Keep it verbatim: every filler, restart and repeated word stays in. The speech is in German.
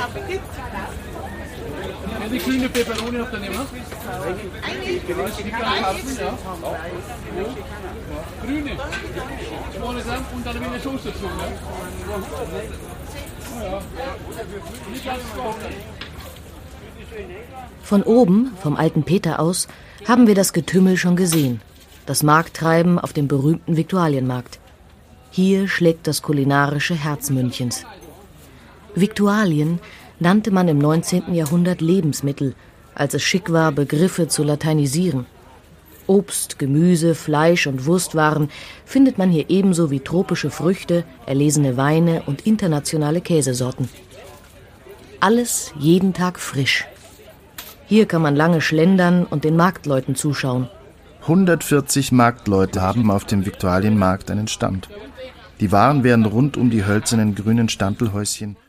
Ja, die grüne Peperoni habt ihr nicht mehr? Grüne. Schmale Sachen und dann eine Soße dazu, ne? Ja. Nicht ganz trocken. Von oben, vom alten Peter aus, haben wir das Getümmel schon gesehen. Das Markttreiben auf dem berühmten Viktualienmarkt. Hier schlägt das kulinarische Herz Münchens. Viktualien nannte man im neunzehnten Jahrhundert Lebensmittel, als es schick war, Begriffe zu lateinisieren. Obst, Gemüse, Fleisch und Wurstwaren findet man hier ebenso wie tropische Früchte, erlesene Weine und internationale Käsesorten. Alles jeden Tag frisch. Hier kann man lange schlendern und den Marktleuten zuschauen. hundertvierzig Marktleute haben auf dem Viktualienmarkt einen Stand. Die Waren werden rund um die hölzernen grünen Standelhäuschen